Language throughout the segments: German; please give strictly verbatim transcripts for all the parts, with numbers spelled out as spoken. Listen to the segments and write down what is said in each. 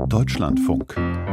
Deutschlandfunk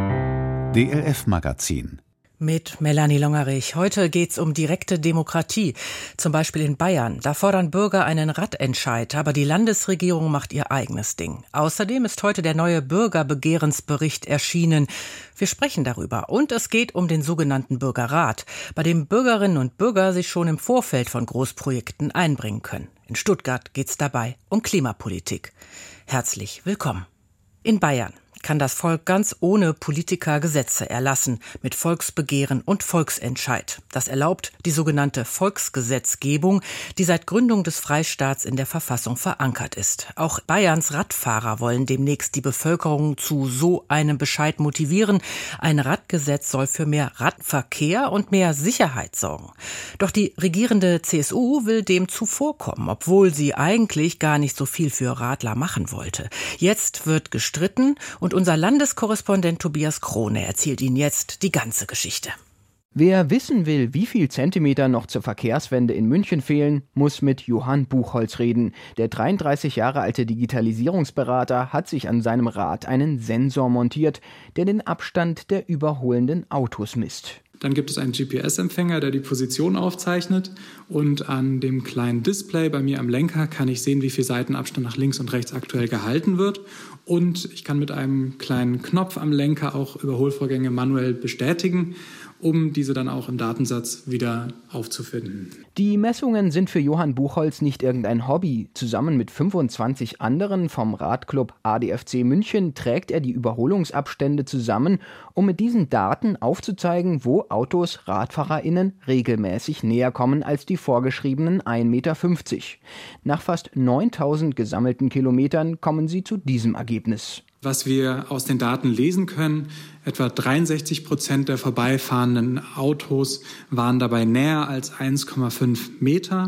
D L F-Magazin mit Melanie Longerich. Heute geht's um direkte Demokratie, zum Beispiel in Bayern. Da fordern Bürger einen Radentscheid, aber die Landesregierung macht ihr eigenes Ding. Außerdem ist heute der neue Bürgerbegehrensbericht erschienen. Wir sprechen darüber. Und es geht um den sogenannten Bürgerrat, bei dem Bürgerinnen und Bürger sich schon im Vorfeld von Großprojekten einbringen können. In Stuttgart geht's dabei um Klimapolitik. Herzlich willkommen. In Bayern kann das Volk ganz ohne Politiker Gesetze erlassen, mit Volksbegehren und Volksentscheid. Das erlaubt die sogenannte Volksgesetzgebung, die seit Gründung des Freistaats in der Verfassung verankert ist. Auch Bayerns Radfahrer wollen demnächst die Bevölkerung zu so einem Bescheid motivieren. Ein Radgesetz soll für mehr Radverkehr und mehr Sicherheit sorgen. Doch die regierende C S U will dem zuvorkommen, obwohl sie eigentlich gar nicht so viel für Radler machen wollte. Jetzt wird gestritten und unser Landeskorrespondent Tobias Krone erzählt Ihnen jetzt die ganze Geschichte. Wer wissen will, wie viel Zentimeter noch zur Verkehrswende in München fehlen, muss mit Johann Buchholz reden. Der dreiunddreißig Jahre alte Digitalisierungsberater hat sich an seinem Rad einen Sensor montiert, der den Abstand der überholenden Autos misst. Dann gibt es einen G P S-Empfänger, der die Position aufzeichnet, und an dem kleinen Display bei mir am Lenker kann ich sehen, wie viel Seitenabstand nach links und rechts aktuell gehalten wird, und ich kann mit einem kleinen Knopf am Lenker auch Überholvorgänge manuell bestätigen, um diese dann auch im Datensatz wieder aufzufinden. Die Messungen sind für Johann Buchholz nicht irgendein Hobby. Zusammen mit fünfundzwanzig anderen vom Radclub A D F C München trägt er die Überholungsabstände zusammen, um mit diesen Daten aufzuzeigen, wo Autos RadfahrerInnen regelmäßig näher kommen als die vorgeschriebenen ein Meter fünfzig. Nach fast neuntausend gesammelten Kilometern kommen sie zu diesem Ergebnis. Was wir aus den Daten lesen können, etwa dreiundsechzig Prozent der vorbeifahrenden Autos waren dabei näher als eins Komma fünf Meter.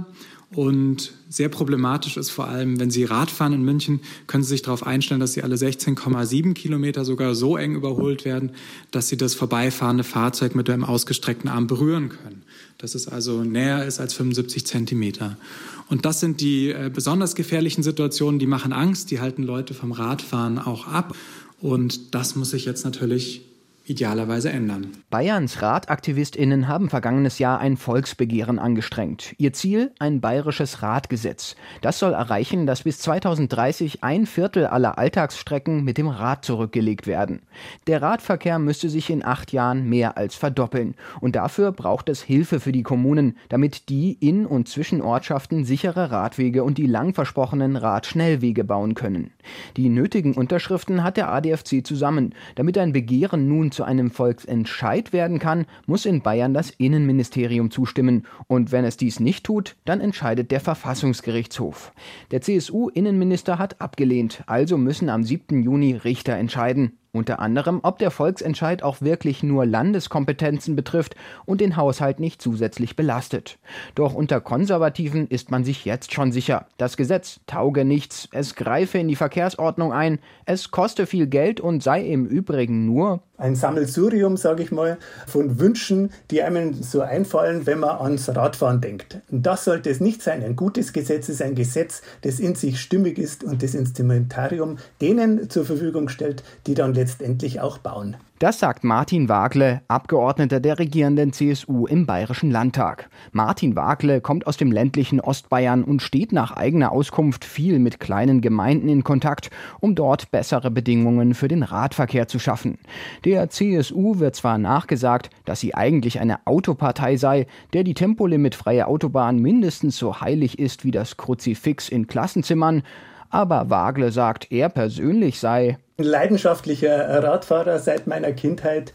Und sehr problematisch ist vor allem, wenn Sie Rad fahren in München, können Sie sich darauf einstellen, dass Sie alle sechzehn Komma sieben Kilometer sogar so eng überholt werden, dass Sie das vorbeifahrende Fahrzeug mit dem ausgestreckten Arm berühren können. Dass es also näher ist als fünfundsiebzig Zentimeter. Und das sind die äh, besonders gefährlichen Situationen, die machen Angst, die halten Leute vom Radfahren auch ab. Und das muss sich jetzt natürlich idealerweise ändern. Bayerns RadaktivistInnen haben vergangenes Jahr ein Volksbegehren angestrengt. Ihr Ziel? Ein bayerisches Radgesetz. Das soll erreichen, dass bis zweitausenddreißig ein Viertel aller Alltagsstrecken mit dem Rad zurückgelegt werden. Der Radverkehr müsste sich in acht Jahren mehr als verdoppeln. Und dafür braucht es Hilfe für die Kommunen, damit die in und zwischen Ortschaften sichere Radwege und die lang versprochenen Radschnellwege bauen können. Die nötigen Unterschriften hat der A D F C zusammen. Damit ein Begehren nun zu einem Volksentscheid werden kann, muss in Bayern das Innenministerium zustimmen. Und wenn es dies nicht tut, dann entscheidet der Verfassungsgerichtshof. Der C S U-Innenminister hat abgelehnt, also müssen am siebten Juni Richter entscheiden. Unter anderem, ob der Volksentscheid auch wirklich nur Landeskompetenzen betrifft und den Haushalt nicht zusätzlich belastet. Doch unter Konservativen ist man sich jetzt schon sicher. Das Gesetz tauge nichts, es greife in die Verkehrsordnung ein, es koste viel Geld und sei im Übrigen nur ein Sammelsurium, sage ich mal, von Wünschen, die einem so einfallen, wenn man ans Radfahren denkt. Und das sollte es nicht sein. Ein gutes Gesetz ist ein Gesetz, das in sich stimmig ist und das Instrumentarium denen zur Verfügung stellt, die dann letztendlich auch bauen. Das sagt Martin Wagle, Abgeordneter der regierenden C S U im Bayerischen Landtag. Martin Wagle kommt aus dem ländlichen Ostbayern und steht nach eigener Auskunft viel mit kleinen Gemeinden in Kontakt, um dort bessere Bedingungen für den Radverkehr zu schaffen. Der C S U wird zwar nachgesagt, dass sie eigentlich eine Autopartei sei, der die tempolimitfreie Autobahn mindestens so heilig ist wie das Kruzifix in Klassenzimmern, aber Wagle sagt, er persönlich sei ein leidenschaftlicher Radfahrer seit meiner Kindheit,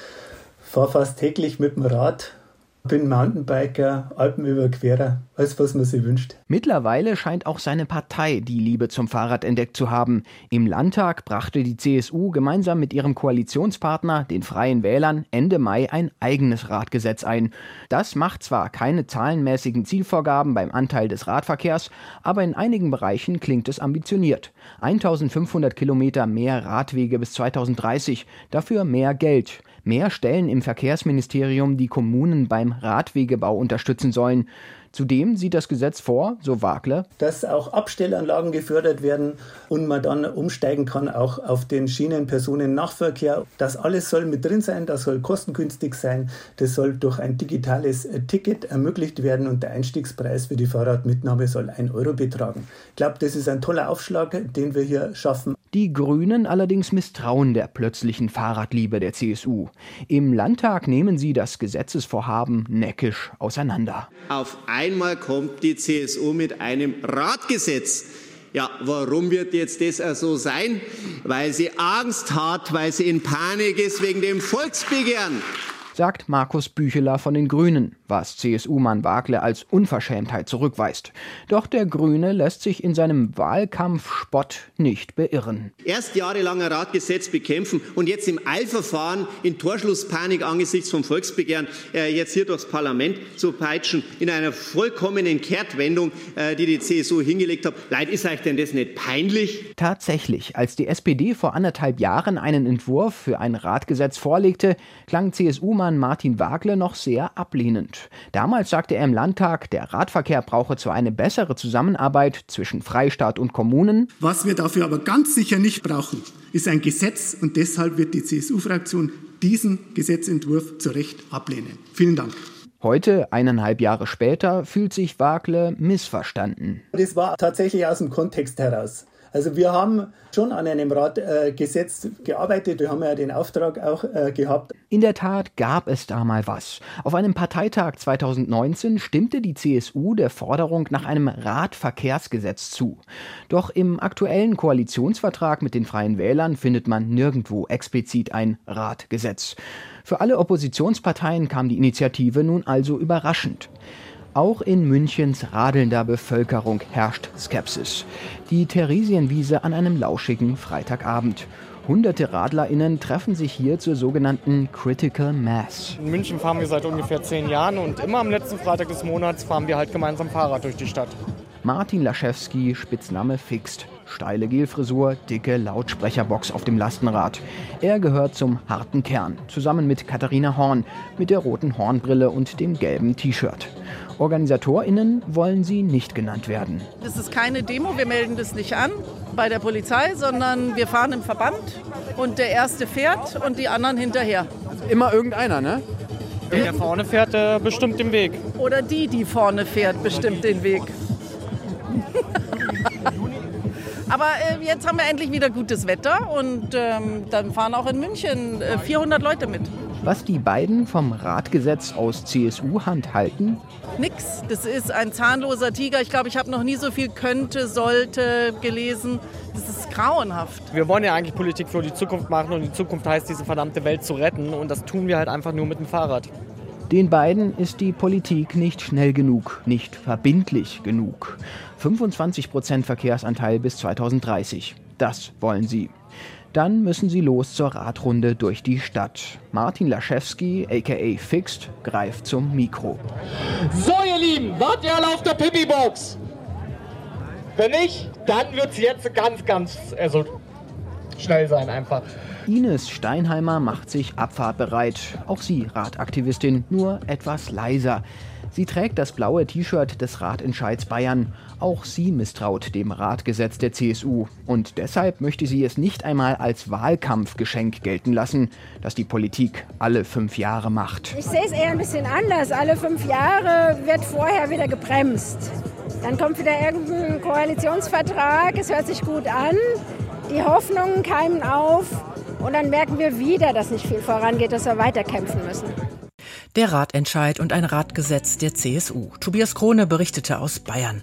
fahre fast täglich mit dem Rad, bin Mountainbiker, Alpenüberquerer, alles was man sich wünscht. Mittlerweile scheint auch seine Partei die Liebe zum Fahrrad entdeckt zu haben. Im Landtag brachte die C S U gemeinsam mit ihrem Koalitionspartner, den Freien Wählern, Ende Mai ein eigenes Radgesetz ein. Das macht zwar keine zahlenmäßigen Zielvorgaben beim Anteil des Radverkehrs, aber in einigen Bereichen klingt es ambitioniert. eintausendfünfhundert Kilometer mehr Radwege bis zweitausenddreißig, dafür mehr Geld. Mehr Stellen im Verkehrsministerium, die Kommunen beim Radwegebau unterstützen sollen. Zudem sieht das Gesetz vor, so Wagler, dass auch Abstellanlagen gefördert werden und man dann umsteigen kann auch auf den Schienenpersonennahverkehr. Das alles soll mit drin sein, das soll kostengünstig sein, das soll durch ein digitales Ticket ermöglicht werden und der Einstiegspreis für die Fahrradmitnahme soll ein Euro betragen. Ich glaube, das ist ein toller Aufschlag, den wir hier schaffen. Die Grünen allerdings misstrauen der plötzlichen Fahrradliebe der C S U. Im Landtag nehmen sie das Gesetzesvorhaben neckisch auseinander. Auf einmal kommt die C S U mit einem Radgesetz. Ja, warum wird jetzt das so sein? Weil sie Angst hat, weil sie in Panik ist wegen dem Volksbegehren. Sagt Markus Bücheler von den Grünen, was C S U-Mann Wagler als Unverschämtheit zurückweist. Doch der Grüne lässt sich in seinem Wahlkampfspott nicht beirren. Erst jahrelang ein Radgesetz bekämpfen und jetzt im Eilverfahren in Torschlusspanik angesichts vom Volksbegehren äh, jetzt hier durchs Parlament zu peitschen, in einer vollkommenen Kehrtwendung, äh, die die C S U hingelegt hat. Leid, ist euch denn das nicht peinlich? Tatsächlich, als die S P D vor anderthalb Jahren einen Entwurf für ein Radgesetz vorlegte, klang C S U-Mann Martin Wagler noch sehr ablehnend. Damals sagte er im Landtag, der Radverkehr brauche zwar eine bessere Zusammenarbeit zwischen Freistaat und Kommunen. Was wir dafür aber ganz sicher nicht brauchen, ist ein Gesetz und deshalb wird die C S U-Fraktion diesen Gesetzentwurf zu Recht ablehnen. Vielen Dank. Heute, eineinhalb Jahre später, fühlt sich Wagler missverstanden. Das war tatsächlich aus dem Kontext heraus. Also wir haben schon an einem Radgesetz äh, gearbeitet, wir haben ja den Auftrag auch äh, gehabt. In der Tat gab es da mal was. Auf einem Parteitag zweitausendneunzehn stimmte die C S U der Forderung nach einem Radverkehrsgesetz zu. Doch im aktuellen Koalitionsvertrag mit den Freien Wählern findet man nirgendwo explizit ein Radgesetz. Für alle Oppositionsparteien kam die Initiative nun also überraschend. Auch in Münchens radelnder Bevölkerung herrscht Skepsis. Die Theresienwiese an einem lauschigen Freitagabend. Hunderte RadlerInnen treffen sich hier zur sogenannten Critical Mass. In München fahren wir seit ungefähr zehn Jahren und immer am letzten Freitag des Monats fahren wir halt gemeinsam Fahrrad durch die Stadt. Martin Laschewski, Spitzname Fixt. Steile Gelfrisur, dicke Lautsprecherbox auf dem Lastenrad. Er gehört zum harten Kern, zusammen mit Katharina Horn, mit der roten Hornbrille und dem gelben T-Shirt. OrganisatorInnen wollen sie nicht genannt werden. Das ist keine Demo, wir melden das nicht an bei der Polizei, sondern wir fahren im Verband und der Erste fährt und die anderen hinterher. Immer irgendeiner, ne? Der vorne fährt, der bestimmt den Weg. Oder die, die vorne fährt, bestimmt den Weg. Aber äh, jetzt haben wir endlich wieder gutes Wetter und ähm, dann fahren auch in München äh, vierhundert Leute mit. Was die beiden vom Radgesetz aus C S U-Hand halten? Nix. Das ist ein zahnloser Tiger. Ich glaube, ich habe noch nie so viel könnte, sollte gelesen. Das ist grauenhaft. Wir wollen ja eigentlich Politik für die Zukunft machen und die Zukunft heißt, diese verdammte Welt zu retten. Und das tun wir halt einfach nur mit dem Fahrrad. Den beiden ist die Politik nicht schnell genug, nicht verbindlich genug. fünfundzwanzig Prozent Verkehrsanteil bis zweitausenddreißig. Das wollen sie. Dann müssen sie los zur Radrunde durch die Stadt. Martin Laschewski, aka Fixt, greift zum Mikro. So, ihr Lieben, wart ihr alle auf der Pipi-Box? Wenn nicht, dann wird es jetzt ganz, ganz also, schnell sein einfach. Ines Steinheimer macht sich abfahrtbereit. Auch sie Radaktivistin, nur etwas leiser. Sie trägt das blaue T-Shirt des Radentscheids Bayern. Auch sie misstraut dem Radgesetz der C S U. Und deshalb möchte sie es nicht einmal als Wahlkampfgeschenk gelten lassen, das die Politik alle fünf Jahre macht. Ich sehe es eher ein bisschen anders. Alle fünf Jahre wird vorher wieder gebremst. Dann kommt wieder irgendein Koalitionsvertrag, es hört sich gut an, die Hoffnungen keimen auf und dann merken wir wieder, dass nicht viel vorangeht, dass wir weiterkämpfen müssen. Der Radentscheid und ein Radgesetz der C S U. Tobias Krone berichtete aus Bayern.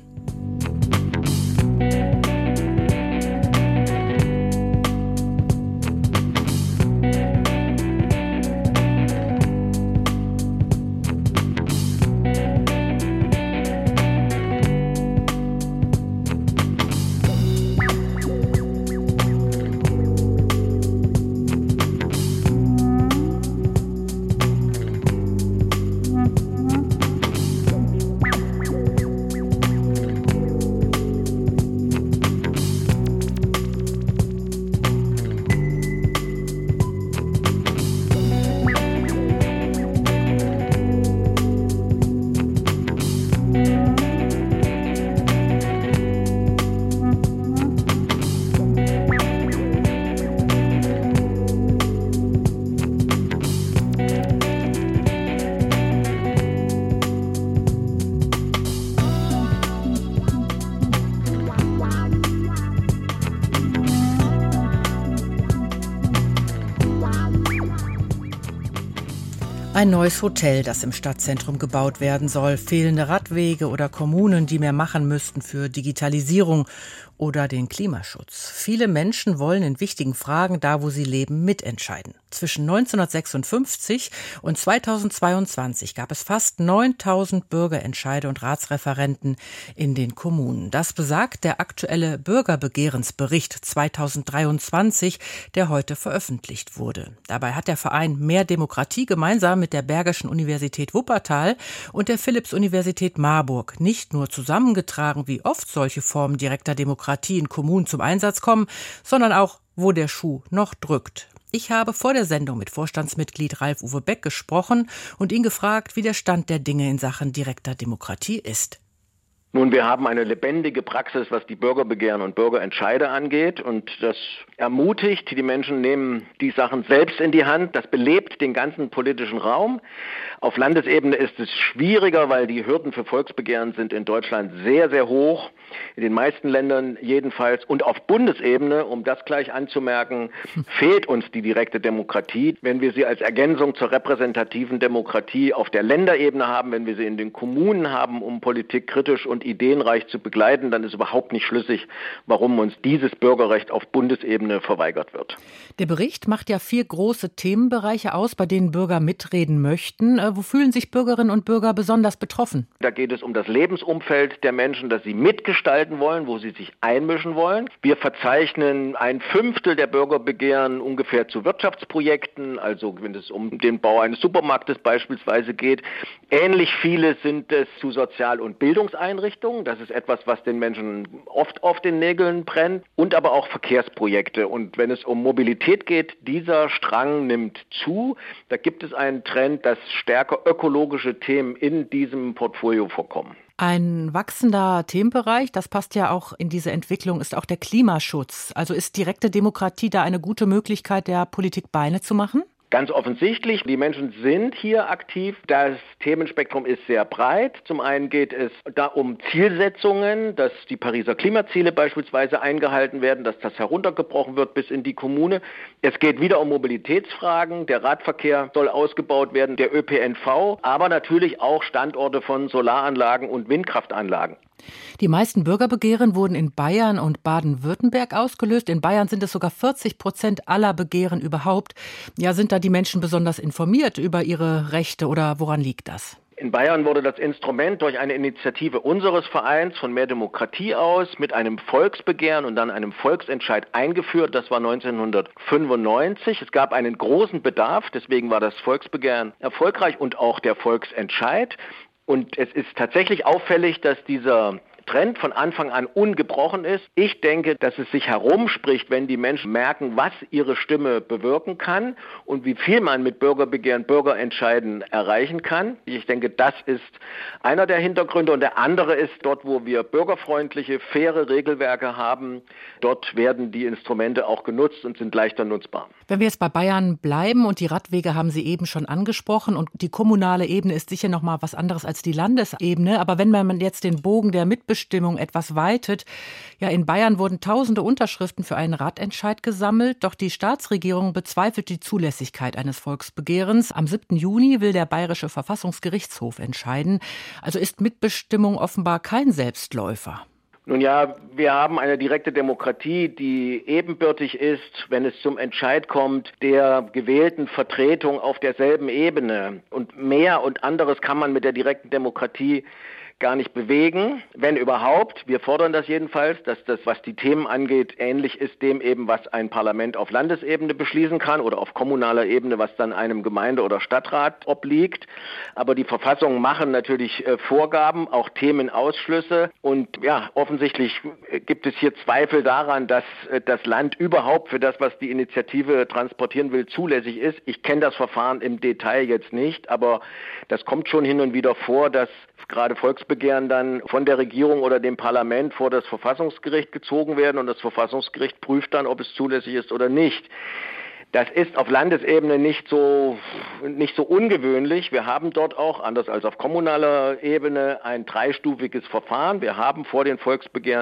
Ein neues Hotel, das im Stadtzentrum gebaut werden soll, fehlende Radwege oder Kommunen, die mehr machen müssten für Digitalisierung oder den Klimaschutz. Viele Menschen wollen in wichtigen Fragen, da wo sie leben, mitentscheiden. Zwischen neunzehnhundertsechsundfünfzig und zweitausendzweiundzwanzig gab es fast neuntausend Bürgerentscheide und Ratsreferenten in den Kommunen. Das besagt der aktuelle Bürgerbegehrensbericht zweitausenddreiundzwanzig, der heute veröffentlicht wurde. Dabei hat der Verein Mehr Demokratie gemeinsam mit der Bergischen Universität Wuppertal und der Philipps-Universität Marburg nicht nur zusammengetragen, wie oft solche Formen direkter Demokratie in Kommunen zum Einsatz kommen, sondern auch, wo der Schuh noch drückt. Ich habe vor der Sendung mit Vorstandsmitglied Ralf-Uwe Beck gesprochen und ihn gefragt, wie der Stand der Dinge in Sachen direkter Demokratie ist. Nun, wir haben eine lebendige Praxis, was die Bürgerbegehren und Bürgerentscheide angeht, und das ermutigt, die Menschen nehmen die Sachen selbst in die Hand. Das belebt den ganzen politischen Raum. Auf Landesebene ist es schwieriger, weil die Hürden für Volksbegehren sind in Deutschland sehr, sehr hoch. In den meisten Ländern jedenfalls. Und auf Bundesebene, um das gleich anzumerken, fehlt uns die direkte Demokratie. Wenn wir sie als Ergänzung zur repräsentativen Demokratie auf der Länderebene haben, wenn wir sie in den Kommunen haben, um Politik kritisch und ideenreich zu begleiten, dann ist überhaupt nicht schlüssig, warum uns dieses Bürgerrecht auf Bundesebene verweigert wird. Der Bericht macht ja vier große Themenbereiche aus, bei denen Bürger mitreden möchten. Wo fühlen sich Bürgerinnen und Bürger besonders betroffen? Da geht es um das Lebensumfeld der Menschen, das sie mitgestalten wollen, wo sie sich einmischen wollen. Wir verzeichnen ein Fünftel der Bürgerbegehren ungefähr zu Wirtschaftsprojekten, also wenn es um den Bau eines Supermarktes beispielsweise geht. Ähnlich viele sind es zu Sozial- und Bildungseinrichtungen. Das ist etwas, was den Menschen oft auf den Nägeln brennt. Und aber auch Verkehrsprojekte. Und wenn es um Mobilität geht, dieser Strang nimmt zu. Da gibt es einen Trend, dass stärker ökologische Themen in diesem Portfolio vorkommen. Ein wachsender Themenbereich, das passt ja auch in diese Entwicklung, ist auch der Klimaschutz. Also ist direkte Demokratie da eine gute Möglichkeit, der Politik Beine zu machen? Ganz offensichtlich, die Menschen sind hier aktiv. Das Themenspektrum ist sehr breit. Zum einen geht es da um Zielsetzungen, dass die Pariser Klimaziele beispielsweise eingehalten werden, dass das heruntergebrochen wird bis in die Kommune. Es geht wieder um Mobilitätsfragen. Der Radverkehr soll ausgebaut werden, der Ö P N V, aber natürlich auch Standorte von Solaranlagen und Windkraftanlagen. Die meisten Bürgerbegehren wurden in Bayern und Baden-Württemberg ausgelöst. In Bayern sind es sogar vierzig Prozent aller Begehren überhaupt. Ja, sind da die Menschen besonders informiert über ihre Rechte oder woran liegt das? In Bayern wurde das Instrument durch eine Initiative unseres Vereins von Mehr Demokratie aus mit einem Volksbegehren und dann einem Volksentscheid eingeführt. Das war neunzehnhundertfünfundneunzig. Es gab einen großen Bedarf, deswegen war das Volksbegehren erfolgreich und auch der Volksentscheid. Und es ist tatsächlich auffällig, dass dieser Trend von Anfang an ungebrochen ist. Ich denke, dass es sich herumspricht, wenn die Menschen merken, was ihre Stimme bewirken kann und wie viel man mit Bürgerbegehren, Bürgerentscheiden erreichen kann. Ich denke, das ist einer der Hintergründe. Und der andere ist, dort wo wir bürgerfreundliche, faire Regelwerke haben, dort werden die Instrumente auch genutzt und sind leichter nutzbar. Wenn wir jetzt bei Bayern bleiben und die Radwege haben Sie eben schon angesprochen und die kommunale Ebene ist sicher noch mal was anderes als die Landesebene. Aber wenn man jetzt den Bogen der Mitbestimmung Bestimmung etwas weitet. Ja, in Bayern wurden tausende Unterschriften für einen Radentscheid gesammelt, doch die Staatsregierung bezweifelt die Zulässigkeit eines Volksbegehrens. Am siebten Juni will der Bayerische Verfassungsgerichtshof entscheiden. Also ist Mitbestimmung offenbar kein Selbstläufer. Nun ja, wir haben eine direkte Demokratie, die ebenbürtig ist, wenn es zum Entscheid kommt, der gewählten Vertretung auf derselben Ebene. Und mehr und anderes kann man mit der direkten Demokratie gar nicht bewegen, wenn überhaupt. Wir fordern das jedenfalls, dass das, was die Themen angeht, ähnlich ist dem eben, was ein Parlament auf Landesebene beschließen kann oder auf kommunaler Ebene, was dann einem Gemeinde- oder Stadtrat obliegt. Aber die Verfassungen machen natürlich äh, Vorgaben, auch Themenausschlüsse. Und ja, offensichtlich gibt es hier Zweifel daran, dass äh, das Land überhaupt für das, was die Initiative transportieren will, zulässig ist. Ich kenne das Verfahren im Detail jetzt nicht, aber das kommt schon hin und wieder vor, dass gerade Volksbegehren dann von der Regierung oder dem Parlament vor das Verfassungsgericht gezogen werden und das Verfassungsgericht prüft dann, ob es zulässig ist oder nicht. Das ist auf Landesebene nicht so, nicht so ungewöhnlich. Wir haben dort auch, anders als auf kommunaler Ebene, ein dreistufiges Verfahren. Wir haben vor den Volksbegehren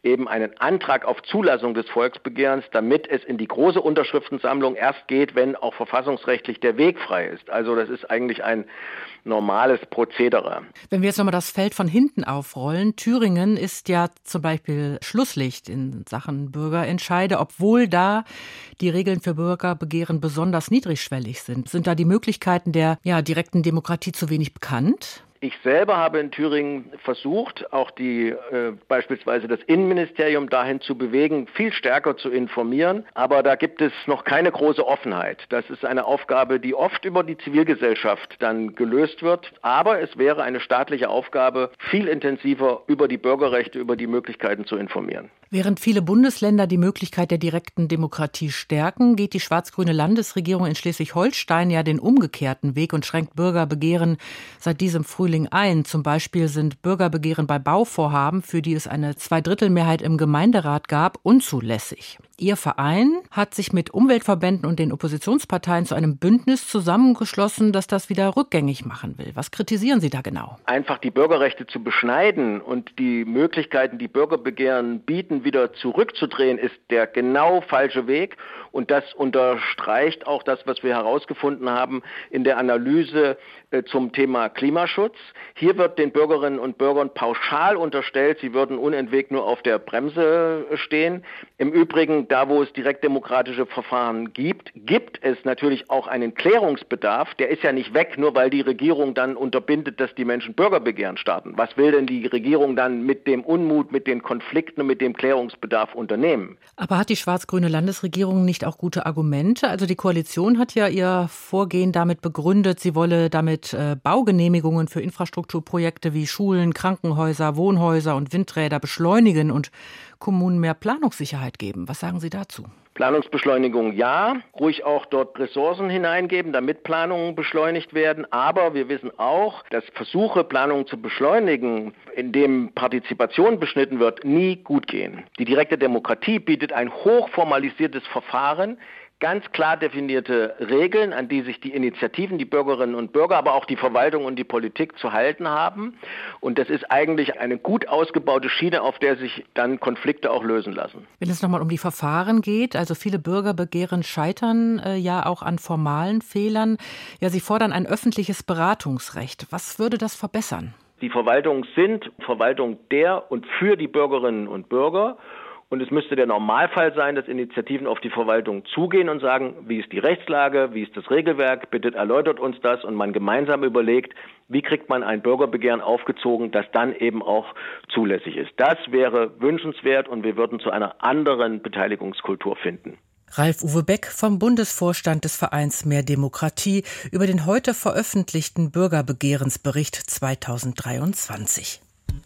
eben einen Antrag auf Zulassung des Volksbegehrens, damit es in die große Unterschriftensammlung erst geht, wenn auch verfassungsrechtlich der Weg frei ist. Also das ist eigentlich ein normales Prozedere. Wenn wir jetzt nochmal das Feld von hinten aufrollen, Thüringen ist ja zum Beispiel Schlusslicht in Sachen Bürgerentscheide, obwohl da die Regeln für Bürgerbegehren besonders niedrigschwellig sind. Sind da die Möglichkeiten der ja, direkten Demokratie zu wenig bekannt? Ich selber habe in Thüringen versucht, auch die äh, beispielsweise das Innenministerium dahin zu bewegen, viel stärker zu informieren. Aber da gibt es noch keine große Offenheit. Das ist eine Aufgabe, die oft über die Zivilgesellschaft dann gelöst wird. Aber es wäre eine staatliche Aufgabe, viel intensiver über die Bürgerrechte, über die Möglichkeiten zu informieren. Während viele Bundesländer die Möglichkeit der direkten Demokratie stärken, geht die schwarz-grüne Landesregierung in Schleswig-Holstein ja den umgekehrten Weg und schränkt Bürgerbegehren seit diesem Frühling ein. Zum Beispiel sind Bürgerbegehren bei Bauvorhaben, für die es eine Zweidrittelmehrheit im Gemeinderat gab, unzulässig. Ihr Verein hat sich mit Umweltverbänden und den Oppositionsparteien zu einem Bündnis zusammengeschlossen, das das wieder rückgängig machen will. Was kritisieren Sie da genau? Einfach die Bürgerrechte zu beschneiden und die Möglichkeiten, die Bürgerbegehren bieten, wieder zurückzudrehen, ist der genau falsche Weg. Und das unterstreicht auch das, was wir herausgefunden haben in der Analyse äh, zum Thema Klimaschutz. Hier wird den Bürgerinnen und Bürgern pauschal unterstellt, sie würden unentwegt nur auf der Bremse stehen. Im Übrigen, da wo es direktdemokratische Verfahren gibt, gibt es natürlich auch einen Klärungsbedarf. Der ist ja nicht weg, nur weil die Regierung dann unterbindet, dass die Menschen Bürgerbegehren starten. Was will denn die Regierung dann mit dem Unmut, mit den Konflikten und mit dem Klärungsbedarf unternehmen? Aber hat die schwarz-grüne Landesregierung nicht auch gute Argumente? Also die Koalition hat ja ihr Vorgehen damit begründet, sie wolle damit äh, Baugenehmigungen für Infrastrukturprojekte wie Schulen, Krankenhäuser, Wohnhäuser und Windräder beschleunigen und Kommunen mehr Planungssicherheit geben. Was sagen Sie dazu? Planungsbeschleunigung ja, ruhig auch dort Ressourcen hineingeben, damit Planungen beschleunigt werden. Aber wir wissen auch, dass Versuche, Planungen zu beschleunigen, indem Partizipation beschnitten wird, nie gut gehen. Die direkte Demokratie bietet ein hochformalisiertes Verfahren, ganz klar definierte Regeln, an die sich die Initiativen, die Bürgerinnen und Bürger, aber auch die Verwaltung und die Politik zu halten haben. Und das ist eigentlich eine gut ausgebaute Schiene, auf der sich dann Konflikte auch lösen lassen. Wenn es nochmal um die Verfahren geht, also viele Bürgerbegehren scheitern äh, ja auch an formalen Fehlern. Ja, sie fordern ein öffentliches Beratungsrecht. Was würde das verbessern? Die Verwaltungen sind Verwaltung der und für die Bürgerinnen und Bürger. Und es müsste der Normalfall sein, dass Initiativen auf die Verwaltung zugehen und sagen, wie ist die Rechtslage, wie ist das Regelwerk, bitte erläutert uns das und man gemeinsam überlegt, wie kriegt man ein Bürgerbegehren aufgezogen, das dann eben auch zulässig ist. Das wäre wünschenswert und wir würden zu einer anderen Beteiligungskultur finden. Ralf-Uwe Beck vom Bundesvorstand des Vereins Mehr Demokratie über den heute veröffentlichten Bürgerbegehrensbericht zweitausenddreiundzwanzig.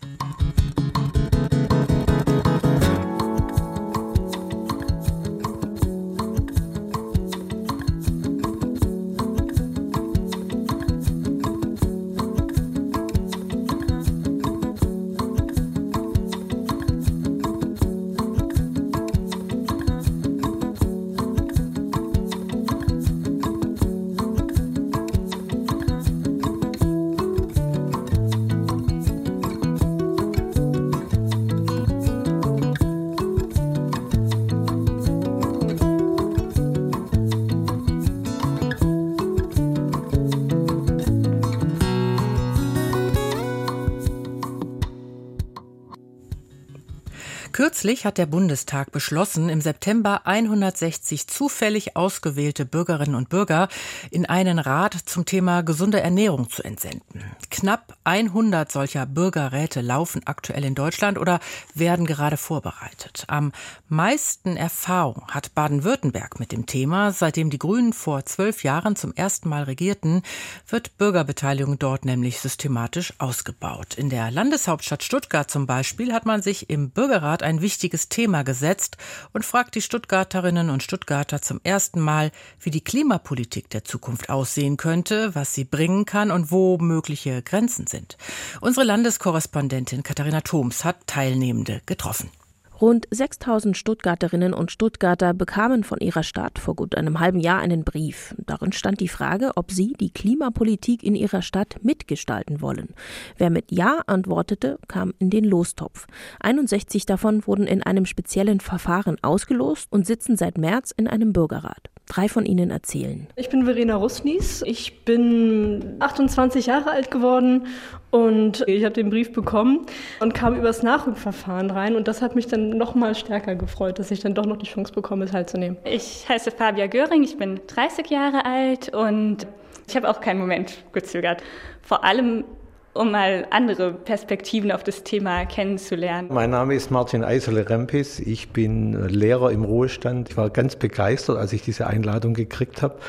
Kürzlich hat der Bundestag beschlossen, im September hundertsechzig zufällig ausgewählte Bürgerinnen und Bürger in einen Rat zum Thema gesunde Ernährung zu entsenden. Knapp hundert solcher Bürgerräte laufen aktuell in Deutschland oder werden gerade vorbereitet. Am meisten Erfahrung hat Baden-Württemberg mit dem Thema. Seitdem die Grünen vor zwölf Jahren zum ersten Mal regierten, wird Bürgerbeteiligung dort nämlich systematisch ausgebaut. In der Landeshauptstadt Stuttgart zum Beispiel hat man sich im Bürgerrat ein wichtiges Thema gesetzt und fragt die Stuttgarterinnen und Stuttgarter zum ersten Mal, wie die Klimapolitik der Zukunft aussehen könnte, was sie bringen kann und wo mögliche Grenzen sind. Unsere Landeskorrespondentin Katharina Thoms hat Teilnehmende getroffen. Rund sechstausend Stuttgarterinnen und Stuttgarter bekamen von ihrer Stadt vor gut einem halben Jahr einen Brief. Darin stand die Frage, ob sie die Klimapolitik in ihrer Stadt mitgestalten wollen. Wer mit Ja antwortete, kam in den Lostopf. einundsechzig davon wurden in einem speziellen Verfahren ausgelost und sitzen seit März in einem Bürgerrat. Drei von ihnen erzählen. Ich bin Verena Russnies, ich bin achtundzwanzig Jahre alt geworden und ich habe den Brief bekommen und kam übers Nachrückverfahren rein und das hat mich dann noch mal stärker gefreut, dass ich dann doch noch die Chance bekomme, es teilzunehmen. Ich heiße Fabia Göring, ich bin dreißig Jahre alt und ich habe auch keinen Moment gezögert. Vor allem um mal andere Perspektiven auf das Thema kennenzulernen. Mein Name ist Martin Eisele-Rempis, ich bin Lehrer im Ruhestand. Ich war ganz begeistert, als ich diese Einladung gekriegt habe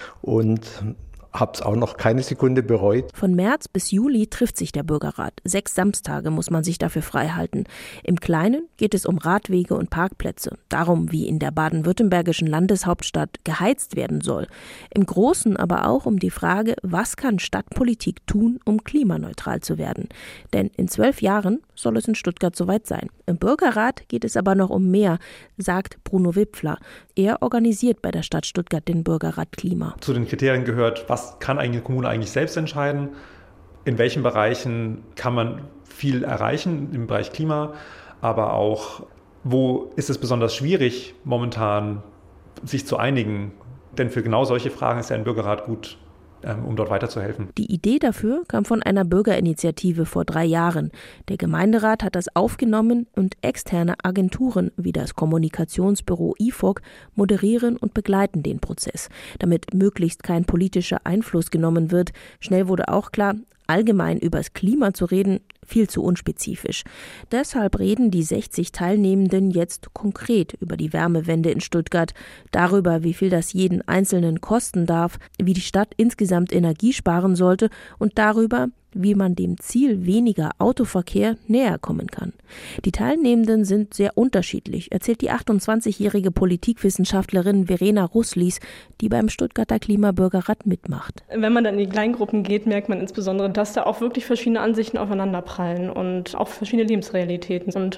und habe es auch noch keine Sekunde bereut. Von März bis Juli trifft sich der Bürgerrat. Sechs Samstage muss man sich dafür freihalten. Im Kleinen geht es um Radwege und Parkplätze, darum, wie in der baden-württembergischen Landeshauptstadt geheizt werden soll. Im Großen aber auch um die Frage, was kann Stadtpolitik tun, um klimaneutral zu werden? Denn in zwölf Jahren soll es in Stuttgart soweit sein. Im Bürgerrat geht es aber noch um mehr, sagt Bruno Wipfler. Er organisiert bei der Stadt Stuttgart den Bürgerrat Klima. Zu den Kriterien gehört, was kann eine Kommune eigentlich selbst entscheiden? In welchen Bereichen kann man viel erreichen im Bereich Klima? Aber auch, wo ist es besonders schwierig, momentan sich zu einigen? Denn für genau solche Fragen ist ja ein Bürgerrat gut, um dort weiterzuhelfen. Die Idee dafür kam von einer Bürgerinitiative vor drei Jahren. Der Gemeinderat hat das aufgenommen und externe Agenturen wie das Kommunikationsbüro I F O C moderieren und begleiten den Prozess, damit möglichst kein politischer Einfluss genommen wird. Schnell wurde auch klar, allgemein übers Klima zu reden, viel zu unspezifisch. Deshalb reden die sechzig Teilnehmenden jetzt konkret über die Wärmewende in Stuttgart, darüber, wie viel das jeden Einzelnen kosten darf, wie die Stadt insgesamt Energie sparen sollte und darüber, wie man dem Ziel weniger Autoverkehr näher kommen kann. Die Teilnehmenden sind sehr unterschiedlich, erzählt die achtundzwanzigjährige Politikwissenschaftlerin Verena Russnies, die beim Stuttgarter Klimabürgerrat mitmacht. Wenn man dann in die Kleingruppen geht, merkt man insbesondere, dass da auch wirklich verschiedene Ansichten aufeinanderprallen und auch verschiedene Lebensrealitäten. Und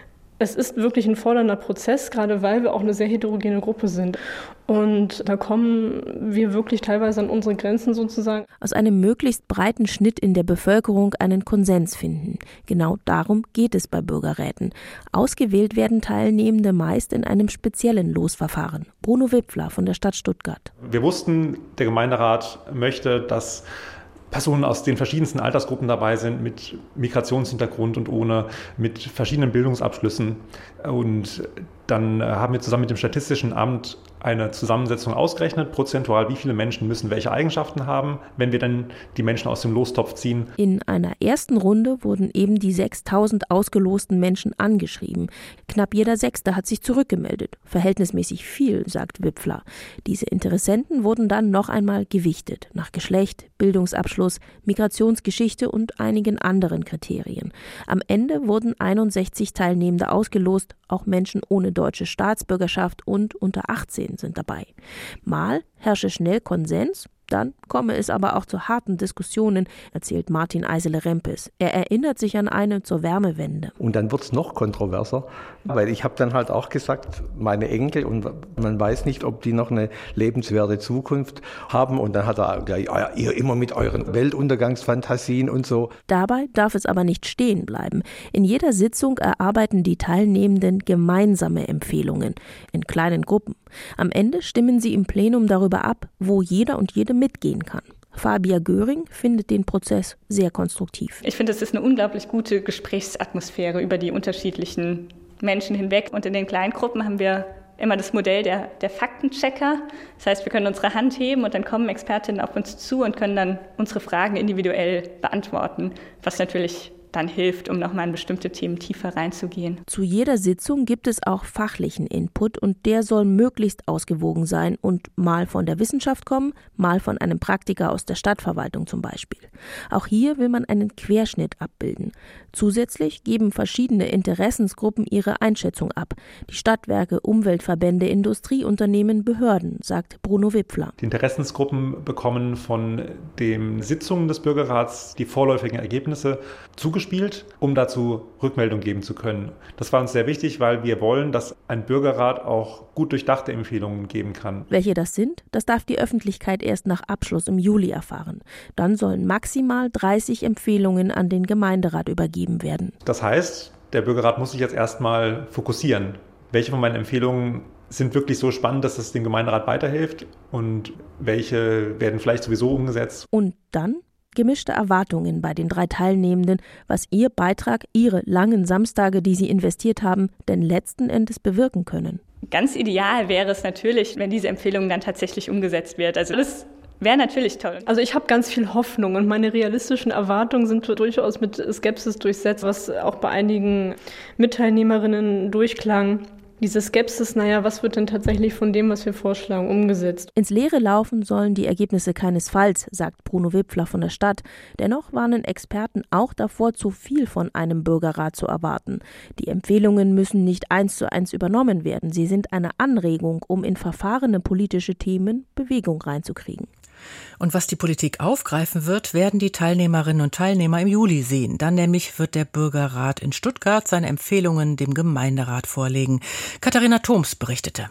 es ist wirklich ein fordernder Prozess, gerade weil wir auch eine sehr heterogene Gruppe sind. Und da kommen wir wirklich teilweise an unsere Grenzen sozusagen. Aus einem möglichst breiten Schnitt in der Bevölkerung einen Konsens finden. Genau darum geht es bei Bürgerräten. Ausgewählt werden Teilnehmende meist in einem speziellen Losverfahren. Bruno Wipfler von der Stadt Stuttgart. Wir wussten, der Gemeinderat möchte, dass Personen aus den verschiedensten Altersgruppen dabei sind, mit Migrationshintergrund und ohne, mit verschiedenen Bildungsabschlüssen. Und dann haben wir zusammen mit dem Statistischen Amt eine Zusammensetzung ausgerechnet, prozentual, wie viele Menschen müssen welche Eigenschaften haben, wenn wir dann die Menschen aus dem Lostopf ziehen. In einer ersten Runde wurden eben die sechstausend ausgelosten Menschen angeschrieben. Knapp jeder Sechste hat sich zurückgemeldet. Verhältnismäßig viel, sagt Wipfler. Diese Interessenten wurden dann noch einmal gewichtet, nach Geschlecht, Bildungsabschluss, Migrationsgeschichte und einigen anderen Kriterien. Am Ende wurden einundsechzig Teilnehmende ausgelost, auch Menschen ohne deutsche Staatsbürgerschaft und unter achtzehn sind dabei. Mal herrsche schnell Konsens, dann komme es aber auch zu harten Diskussionen, erzählt Martin Eisele-Rempis. Er erinnert sich an eine zur Wärmewende. Und dann wird es noch kontroverser, weil ich habe dann halt auch gesagt, meine Enkel, und man weiß nicht, ob die noch eine lebenswerte Zukunft haben. Und dann hat er gleich, ja, ihr immer mit euren Weltuntergangsfantasien und so. Dabei darf es aber nicht stehen bleiben. In jeder Sitzung erarbeiten die Teilnehmenden gemeinsame Empfehlungen in kleinen Gruppen. Am Ende stimmen sie im Plenum darüber ab, wo jeder und jede mitgehen kann. Fabia Göring findet den Prozess sehr konstruktiv. Ich finde, es ist eine unglaublich gute Gesprächsatmosphäre über die unterschiedlichen Menschen hinweg. Und in den Kleingruppen haben wir immer das Modell der, der Faktenchecker. Das heißt, wir können unsere Hand heben und dann kommen Expertinnen auf uns zu und können dann unsere Fragen individuell beantworten, was natürlich dann hilft, um nochmal in bestimmte Themen tiefer reinzugehen. Zu jeder Sitzung gibt es auch fachlichen Input und der soll möglichst ausgewogen sein und mal von der Wissenschaft kommen, mal von einem Praktiker aus der Stadtverwaltung zum Beispiel. Auch hier will man einen Querschnitt abbilden. Zusätzlich geben verschiedene Interessensgruppen ihre Einschätzung ab. Die Stadtwerke, Umweltverbände, Industrieunternehmen, Behörden, sagt Bruno Wipfler. Die Interessensgruppen bekommen von den Sitzungen des Bürgerrats die vorläufigen Ergebnisse zugeschickt. zugespielt, um dazu Rückmeldung geben zu können. Das war uns sehr wichtig, weil wir wollen, dass ein Bürgerrat auch gut durchdachte Empfehlungen geben kann. Welche das sind, das darf die Öffentlichkeit erst nach Abschluss im Juli erfahren. Dann sollen maximal dreißig Empfehlungen an den Gemeinderat übergeben werden. Das heißt, der Bürgerrat muss sich jetzt erstmal fokussieren. Welche von meinen Empfehlungen sind wirklich so spannend, dass es dem Gemeinderat weiterhilft und welche werden vielleicht sowieso umgesetzt? Und dann gemischte Erwartungen bei den drei Teilnehmenden, was ihr Beitrag, ihre langen Samstage, die sie investiert haben, denn letzten Endes bewirken können. Ganz ideal wäre es natürlich, wenn diese Empfehlung dann tatsächlich umgesetzt wird. Also das wäre natürlich toll. Also ich habe ganz viel Hoffnung und meine realistischen Erwartungen sind durchaus mit Skepsis durchsetzt, was auch bei einigen Mitteilnehmerinnen durchklang. Diese Skepsis, naja, was wird denn tatsächlich von dem, was wir vorschlagen, umgesetzt? Ins Leere laufen sollen die Ergebnisse keinesfalls, sagt Bruno Wipfler von der Stadt. Dennoch warnen Experten auch davor, zu viel von einem Bürgerrat zu erwarten. Die Empfehlungen müssen nicht eins zu eins übernommen werden. Sie sind eine Anregung, um in verfahrene politische Themen Bewegung reinzukriegen. Und was die Politik aufgreifen wird, werden die Teilnehmerinnen und Teilnehmer im Juli sehen. Dann nämlich wird der Bürgerrat in Stuttgart seine Empfehlungen dem Gemeinderat vorlegen. Katharina Thoms berichtete.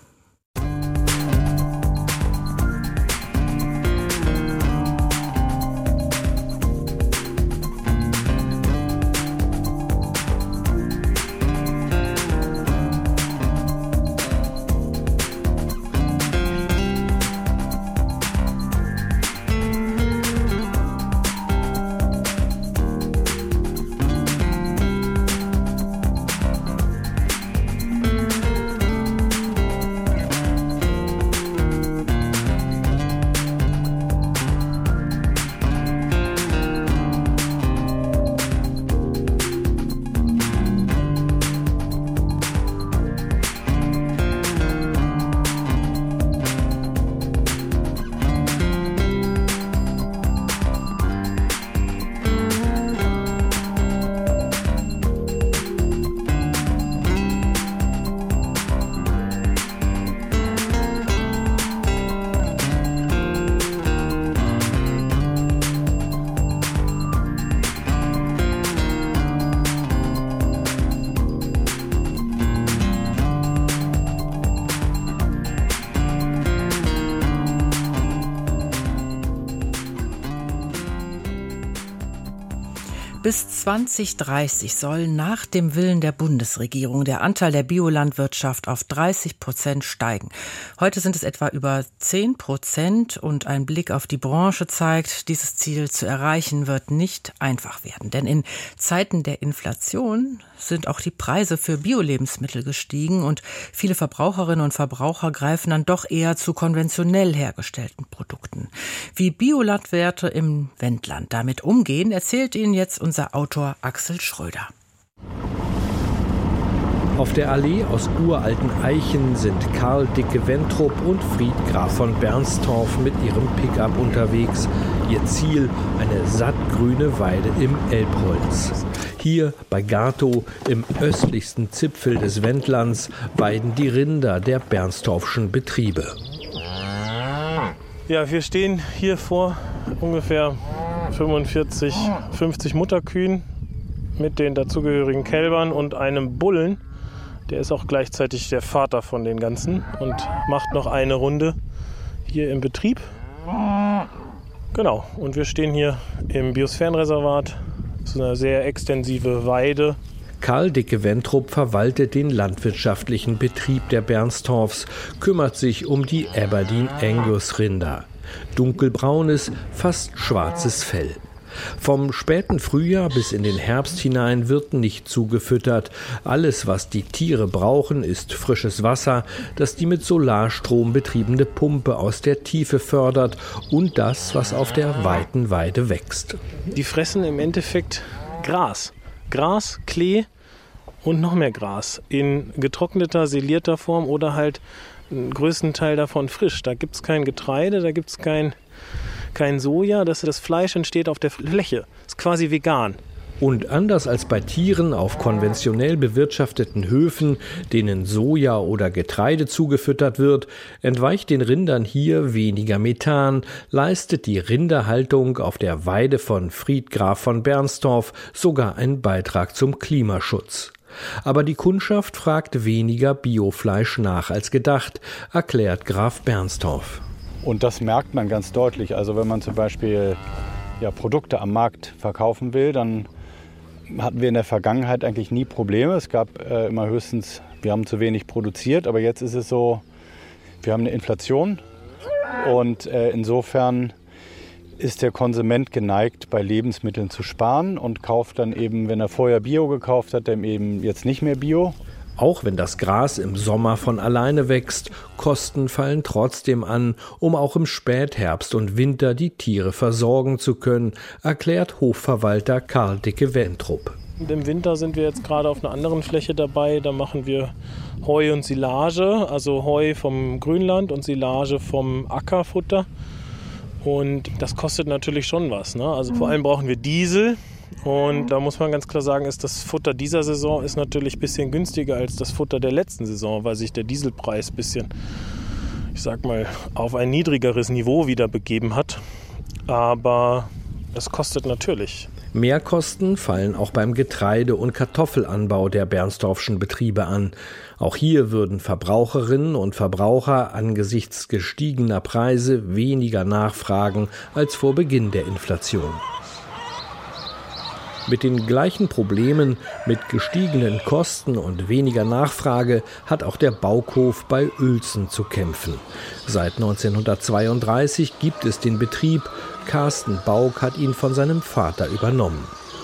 Bis zwanzig dreißig soll nach dem Willen der Bundesregierung der Anteil der Biolandwirtschaft auf dreißig Prozent steigen. Heute sind es etwa über zehn Prozent und ein Blick auf die Branche zeigt, dieses Ziel zu erreichen wird nicht einfach werden. Denn in Zeiten der Inflation sind auch die Preise für Bio-Lebensmittel gestiegen und viele Verbraucherinnen und Verbraucher greifen dann doch eher zu konventionell hergestellten Produkten. Wie Biolandwirte im Wendland damit umgehen, erzählt Ihnen jetzt unser Autor Axel Schröder. Auf der Allee aus uralten Eichen sind Karl Dicke-Wentrup und Fried Graf von Bernstorff mit ihrem Pickup unterwegs. Ihr Ziel, eine sattgrüne Weide im Elbholz. Hier bei Gartow, im östlichsten Zipfel des Wendlands, weiden die Rinder der Bernstorffschen Betriebe. Ja, wir stehen hier vor ungefähr fünfundvierzig, fünfzig Mutterkühen mit den dazugehörigen Kälbern und einem Bullen. Der ist auch gleichzeitig der Vater von den Ganzen und macht noch eine Runde hier im Betrieb. Genau, und wir stehen hier im Biosphärenreservat. Das ist eine sehr extensive Weide. Karl Dicke-Wentrup verwaltet den landwirtschaftlichen Betrieb der Bernstorffs, kümmert sich um die Aberdeen Angus Rinder. Dunkelbraunes, fast schwarzes Fell. Vom späten Frühjahr bis in den Herbst hinein wird nicht zugefüttert. Alles, was die Tiere brauchen, ist frisches Wasser, das die mit Solarstrom betriebene Pumpe aus der Tiefe fördert und das, was auf der weiten Weide wächst. Die fressen im Endeffekt Gras. Gras, Klee und noch mehr Gras in getrockneter, selierter Form oder halt einen größten Teil davon frisch. Da gibt es kein Getreide, da gibt es kein, kein Soja. Das, das Fleisch entsteht auf der Fläche. Ist quasi vegan. Und anders als bei Tieren auf konventionell bewirtschafteten Höfen, denen Soja oder Getreide zugefüttert wird, entweicht den Rindern hier weniger Methan, leistet die Rinderhaltung auf der Weide von Fried Graf von Bernstorff sogar einen Beitrag zum Klimaschutz. Aber die Kundschaft fragt weniger Biofleisch nach als gedacht, erklärt Graf Bernstorff. Und das merkt man ganz deutlich. Also wenn man zum Beispiel ja, Produkte am Markt verkaufen will, dann hatten wir in der Vergangenheit eigentlich nie Probleme. Es gab äh, immer höchstens, wir haben zu wenig produziert, aber jetzt ist es so, wir haben eine Inflation und äh, insofern ist der Konsument geneigt, bei Lebensmitteln zu sparen und kauft dann eben, wenn er vorher Bio gekauft hat, dann eben jetzt nicht mehr Bio. Auch wenn das Gras im Sommer von alleine wächst, Kosten fallen trotzdem an, um auch im Spätherbst und Winter die Tiere versorgen zu können, erklärt Hofverwalter Karl Dicke-Wentrup. Im Winter sind wir jetzt gerade auf einer anderen Fläche dabei. Da machen wir Heu und Silage, also Heu vom Grünland und Silage vom Ackerfutter. Und das kostet natürlich schon was, ne? Also vor allem brauchen wir Diesel. Und da muss man ganz klar sagen, ist das Futter dieser Saison ist natürlich ein bisschen günstiger als das Futter der letzten Saison, weil sich der Dieselpreis ein bisschen, ich sag mal, auf ein niedrigeres Niveau wieder begeben hat. Aber es kostet natürlich. Mehrkosten fallen auch beim Getreide- und Kartoffelanbau der Bernstorffschen Betriebe an. Auch hier würden Verbraucherinnen und Verbraucher angesichts gestiegener Preise weniger nachfragen als vor Beginn der Inflation. Mit den gleichen Problemen, mit gestiegenen Kosten und weniger Nachfrage hat auch der Baukhof bei Uelzen zu kämpfen. Seit neunzehnhundertzweiunddreißig gibt es den Betrieb. Carsten Bauk hat ihn von seinem Vater übernommen.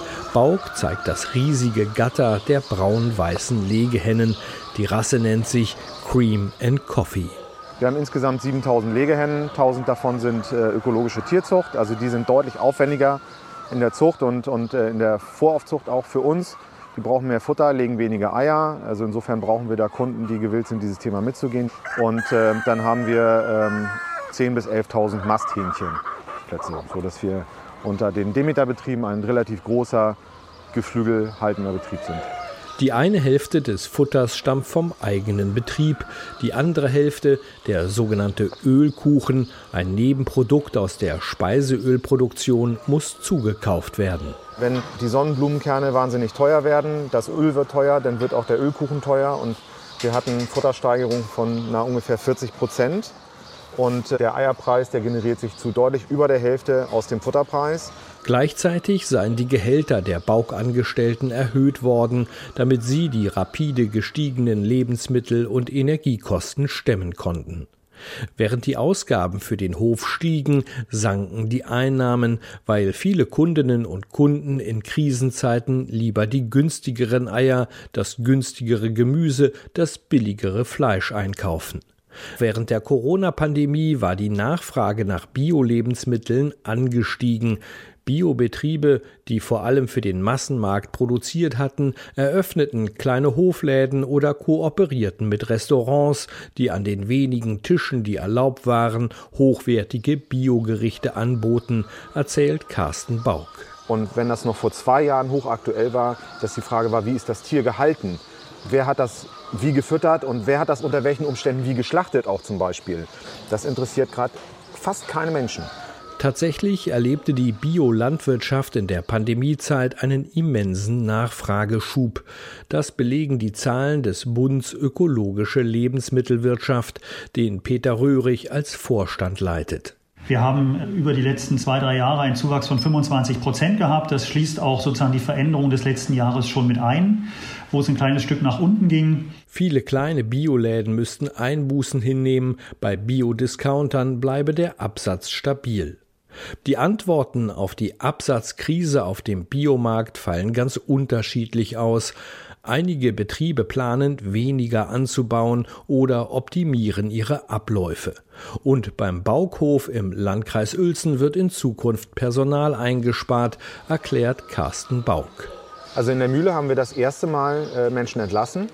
Bauk zeigt das riesige Gatter der braun-weißen Legehennen. Die Rasse nennt sich Cream and Coffee. Wir haben insgesamt siebentausend Legehennen. tausend davon sind äh, ökologische Tierzucht. Also die sind deutlich aufwendiger in der Zucht und, und äh, in der Voraufzucht auch für uns. Die brauchen mehr Futter, legen weniger Eier. Also insofern brauchen wir da Kunden, die gewillt sind, dieses Thema mitzugehen. Und äh, dann haben wir ähm, zehntausend bis elftausend Masthähnchenplätze, sodass wir unter den Demeter-Betrieben ein relativ großer, geflügelhaltender Betrieb sind. Die eine Hälfte des Futters stammt vom eigenen Betrieb, die andere Hälfte, der sogenannte Ölkuchen, ein Nebenprodukt aus der Speiseölproduktion, muss zugekauft werden. Wenn die Sonnenblumenkerne wahnsinnig teuer werden, das Öl wird teuer, dann wird auch der Ölkuchen teuer. Und wir hatten Futtersteigerung von na, ungefähr vierzig Prozent. Und der Eierpreis, der generiert sich zu deutlich über der Hälfte aus dem Futterpreis. Gleichzeitig seien die Gehälter der Baukangestellten erhöht worden, damit sie die rapide gestiegenen Lebensmittel- und Energiekosten stemmen konnten. Während die Ausgaben für den Hof stiegen, sanken die Einnahmen, weil viele Kundinnen und Kunden in Krisenzeiten lieber die günstigeren Eier, das günstigere Gemüse, das billigere Fleisch einkaufen. Während der Corona-Pandemie war die Nachfrage nach Bio-Lebensmitteln angestiegen. Biobetriebe, die vor allem für den Massenmarkt produziert hatten, eröffneten kleine Hofläden oder kooperierten mit Restaurants, die an den wenigen Tischen, die erlaubt waren, hochwertige Biogerichte anboten, erzählt Carsten Bauk. Und wenn das noch vor zwei Jahren hochaktuell war, dass die Frage war, wie ist das Tier gehalten? Wer hat das wie gefüttert und wer hat das unter welchen Umständen wie geschlachtet auch zum Beispiel? Das interessiert gerade fast keine Menschen. Tatsächlich erlebte die Biolandwirtschaft in der Pandemiezeit einen immensen Nachfrageschub. Das belegen die Zahlen des Bunds Ökologische Lebensmittelwirtschaft, den Peter Röhrig als Vorstand leitet. Wir haben über die letzten zwei, drei Jahre einen Zuwachs von fünfundzwanzig Prozent gehabt. Das schließt auch sozusagen die Veränderung des letzten Jahres schon mit ein, wo es ein kleines Stück nach unten ging. Viele kleine Bioläden müssten Einbußen hinnehmen. Bei Biodiscountern bleibe der Absatz stabil. Die Antworten auf die Absatzkrise auf dem Biomarkt fallen ganz unterschiedlich aus. Einige Betriebe planen, weniger anzubauen oder optimieren ihre Abläufe. Und beim Baukhof im Landkreis Uelzen wird in Zukunft Personal eingespart, erklärt Carsten Bauk. Also in der Mühle haben wir das erste Mal äh, Menschen entlassen.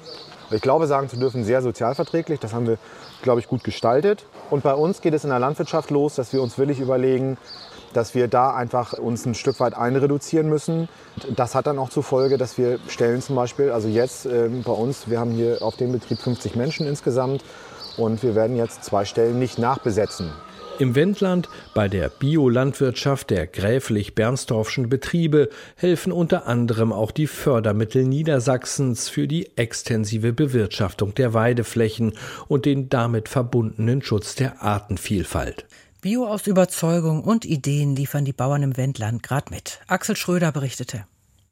ich glaube, sagen zu dürfen, sehr sozialverträglich. Das haben wir, glaube ich, gut gestaltet. Und bei uns geht es in der Landwirtschaft los, dass wir uns wirklich überlegen, dass wir da einfach uns ein Stück weit einreduzieren müssen. Das hat dann auch zur Folge, dass wir Stellen zum Beispiel, also jetzt äh, bei uns, wir haben hier auf dem Betrieb fünfzig Menschen insgesamt und wir werden jetzt zwei Stellen nicht nachbesetzen. Im Wendland, bei der Biolandwirtschaft der gräflich-bernstorffschen Betriebe, helfen unter anderem auch die Fördermittel Niedersachsens für die extensive Bewirtschaftung der Weideflächen und den damit verbundenen Schutz der Artenvielfalt. Bio aus Überzeugung und Ideen liefern die Bauern im Wendland gerade mit. Axel Schröder berichtete.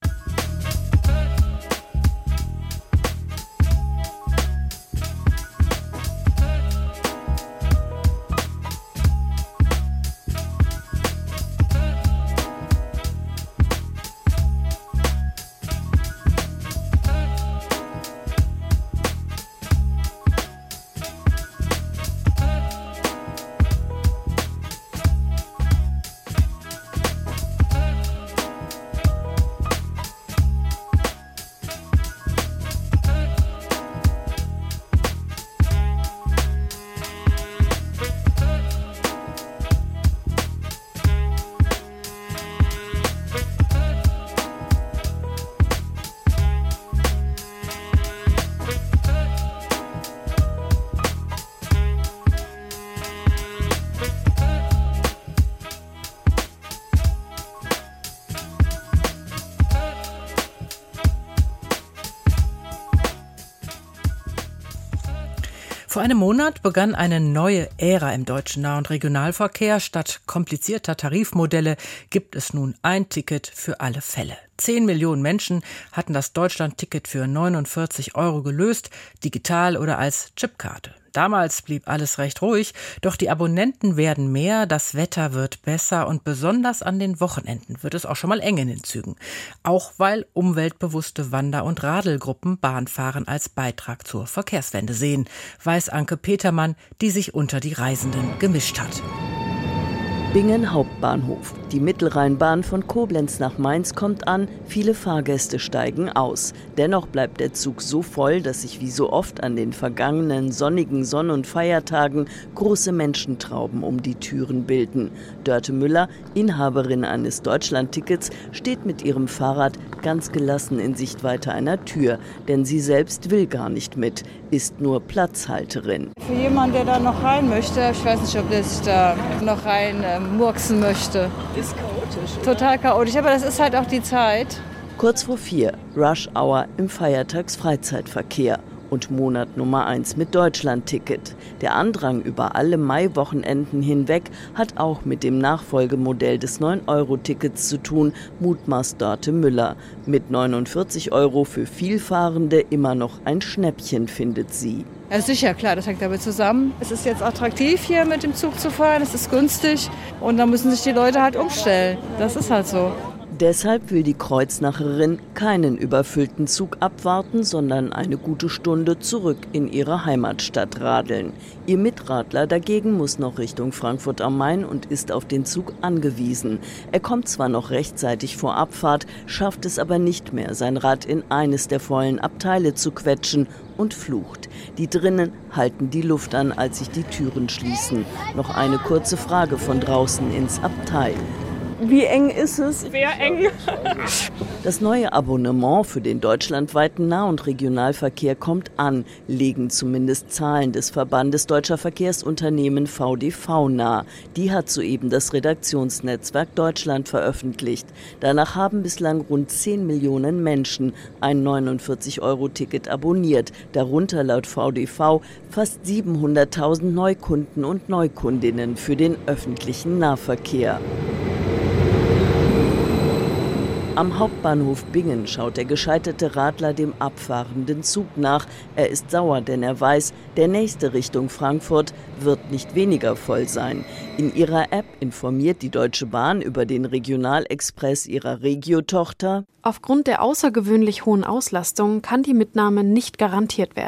Vor einem Monat begann eine neue Ära im deutschen Nah- und Regionalverkehr. Statt komplizierter Tarifmodelle gibt es nun ein Ticket für alle Fälle. Zehn Millionen Menschen hatten das Deutschland-Ticket für neunundvierzig Euro gelöst, digital oder als Chipkarte. Damals blieb alles recht ruhig, doch die Abonnenten werden mehr, das Wetter wird besser und besonders an den Wochenenden wird es auch schon mal eng in den Zügen. Auch weil umweltbewusste Wander- und Radelgruppen Bahnfahren als Beitrag zur Verkehrswende sehen, weiß Anke Petermann, die sich unter die Reisenden gemischt hat. Bingen Hauptbahnhof. Die Mittelrheinbahn von Koblenz nach Mainz kommt an, viele Fahrgäste steigen aus. Dennoch bleibt der Zug so voll, dass sich wie so oft an den vergangenen sonnigen Sonn- und Feiertagen große Menschentrauben um die Türen bilden. Dörte Müller, Inhaberin eines Deutschland-Tickets, steht mit ihrem Fahrrad ganz gelassen in Sichtweite einer Tür, denn sie selbst will gar nicht mit, ist nur Platzhalterin. Für jemanden, der da noch rein möchte, ich weiß nicht, ob ich da noch rein äh, murksen möchte. Ist chaotisch. Oder? Total chaotisch, aber das ist halt auch die Zeit. Kurz vor vier, Rush Hour im Feiertags-Freizeitverkehr und Monat Nummer eins mit Deutschland-Ticket. Der Andrang über alle Maiwochenenden hinweg hat auch mit dem Nachfolgemodell des neun Euro Tickets zu tun, mutmaßt Dörte Müller. Mit neunundvierzig Euro für Vielfahrende immer noch ein Schnäppchen, findet sie. Ja, sicher, klar, das hängt damit zusammen. Es ist jetzt attraktiv, hier mit dem Zug zu fahren, es ist günstig und dann müssen sich die Leute halt umstellen. Das ist halt so. Deshalb will die Kreuznacherin keinen überfüllten Zug abwarten, sondern eine gute Stunde zurück in ihre Heimatstadt radeln. Ihr Mitradler dagegen muss noch Richtung Frankfurt am Main und ist auf den Zug angewiesen. Er kommt zwar noch rechtzeitig vor Abfahrt, schafft es aber nicht mehr, sein Rad in eines der vollen Abteile zu quetschen und flucht. Die drinnen halten die Luft an, als sich die Türen schließen. Noch eine kurze Frage von draußen ins Abteil. Wie eng ist es? Sehr eng. Das neue Abonnement für den deutschlandweiten Nah- und Regionalverkehr kommt an, legen zumindest Zahlen des Verbandes Deutscher Verkehrsunternehmen V D V nahe. Die hat soeben das Redaktionsnetzwerk Deutschland veröffentlicht. Danach haben bislang rund zehn Millionen Menschen ein neunundvierzig Euro Ticket abonniert, darunter laut V D V fast siebenhunderttausend Neukunden und Neukundinnen für den öffentlichen Nahverkehr. Am Hauptbahnhof Bingen schaut der gescheiterte Radler dem abfahrenden Zug nach. Er ist sauer, denn er weiß, der nächste Richtung Frankfurt wird nicht weniger voll sein. In ihrer App informiert die Deutsche Bahn über den Regionalexpress ihrer Regio-Tochter. Aufgrund der außergewöhnlich hohen Auslastung kann die Mitnahme nicht garantiert werden.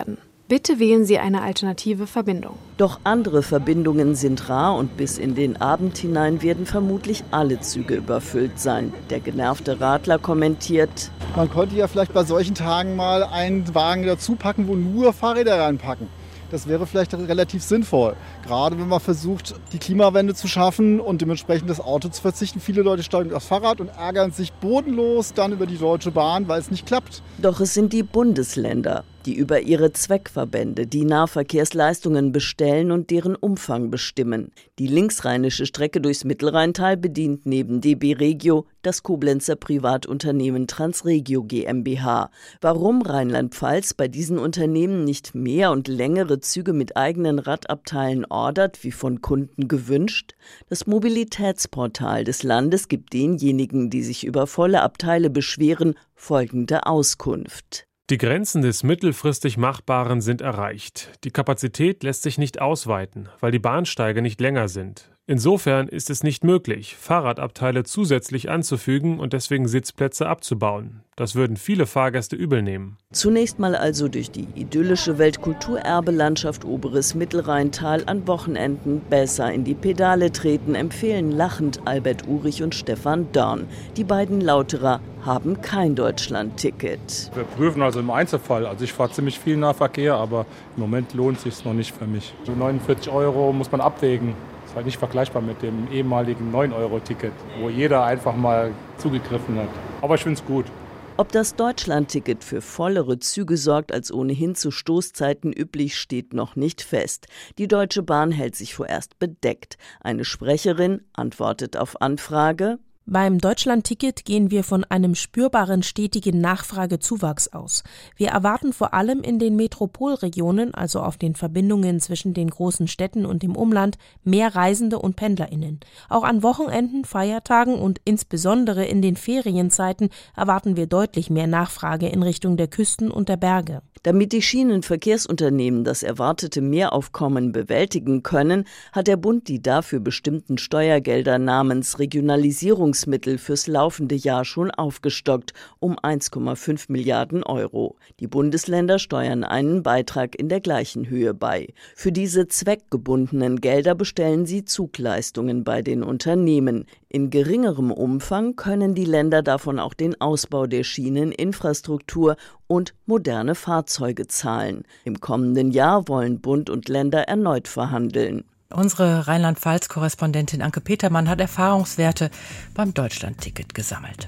Bitte wählen Sie eine alternative Verbindung. Doch andere Verbindungen sind rar und bis in den Abend hinein werden vermutlich alle Züge überfüllt sein. Der genervte Radler kommentiert: Man könnte ja vielleicht bei solchen Tagen mal einen Wagen dazu packen, wo nur Fahrräder reinpacken. Das wäre vielleicht relativ sinnvoll. Gerade wenn man versucht, die Klimawende zu schaffen und dementsprechend das Auto zu verzichten. Viele Leute steigen aufs Fahrrad und ärgern sich bodenlos dann über die Deutsche Bahn, weil es nicht klappt. Doch es sind die Bundesländer, die über ihre Zweckverbände die Nahverkehrsleistungen bestellen und deren Umfang bestimmen. Die linksrheinische Strecke durchs Mittelrheintal bedient neben D B Regio das Koblenzer Privatunternehmen Transregio GmbH. Warum Rheinland-Pfalz bei diesen Unternehmen nicht mehr und längere Züge mit eigenen Radabteilen ordert, wie von Kunden gewünscht? Das Mobilitätsportal des Landes gibt denjenigen, die sich über volle Abteile beschweren, folgende Auskunft. Die Grenzen des mittelfristig Machbaren sind erreicht. Die Kapazität lässt sich nicht ausweiten, weil die Bahnsteige nicht länger sind. Insofern ist es nicht möglich, Fahrradabteile zusätzlich anzufügen und deswegen Sitzplätze abzubauen. Das würden viele Fahrgäste übel nehmen. Zunächst mal also durch die idyllische Weltkulturerbe-Landschaft Oberes Mittelrheintal an Wochenenden besser in die Pedale treten, empfehlen lachend Albert Urich und Stefan Dörn. Die beiden Lauterer haben kein Deutschland-Ticket. Wir prüfen also im Einzelfall. Also ich fahre ziemlich viel Nahverkehr, aber im Moment lohnt es sich noch nicht für mich. So neunundvierzig Euro muss man abwägen. Das ist halt nicht vergleichbar mit dem ehemaligen neun Euro Ticket, wo jeder einfach mal zugegriffen hat. Aber ich finde es gut. Ob das Deutschland-Ticket für vollere Züge sorgt als ohnehin zu Stoßzeiten üblich, steht noch nicht fest. Die Deutsche Bahn hält sich vorerst bedeckt. Eine Sprecherin antwortet auf Anfrage: Beim Deutschland-Ticket gehen wir von einem spürbaren stetigen Nachfragezuwachs aus. Wir erwarten vor allem in den Metropolregionen, also auf den Verbindungen zwischen den großen Städten und dem Umland, mehr Reisende und PendlerInnen. Auch an Wochenenden, Feiertagen und insbesondere in den Ferienzeiten erwarten wir deutlich mehr Nachfrage in Richtung der Küsten und der Berge. Damit die Schienenverkehrsunternehmen das erwartete Mehraufkommen bewältigen können, hat der Bund die dafür bestimmten Steuergelder namens Regionalisierungsmittel fürs laufende Jahr schon aufgestockt um eins Komma fünf Milliarden Euro. Die Bundesländer steuern einen Beitrag in der gleichen Höhe bei. Für diese zweckgebundenen Gelder bestellen sie Zugleistungen bei den Unternehmen. In geringerem Umfang können die Länder davon auch den Ausbau der Schieneninfrastruktur und moderne Fahrzeuge zahlen. Im kommenden Jahr wollen Bund und Länder erneut verhandeln. Unsere Rheinland-Pfalz-Korrespondentin Anke Petermann hat Erfahrungswerte beim Deutschland-Ticket gesammelt.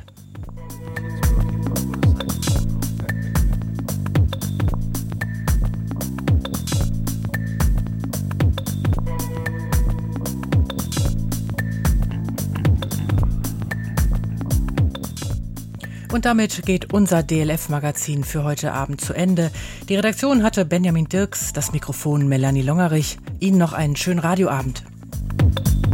Und damit geht unser D L F-Magazin für heute Abend zu Ende. Die Redaktion hatte Benjamin Dirks, das Mikrofon Melanie Longerich. Ihnen noch einen schönen Radioabend.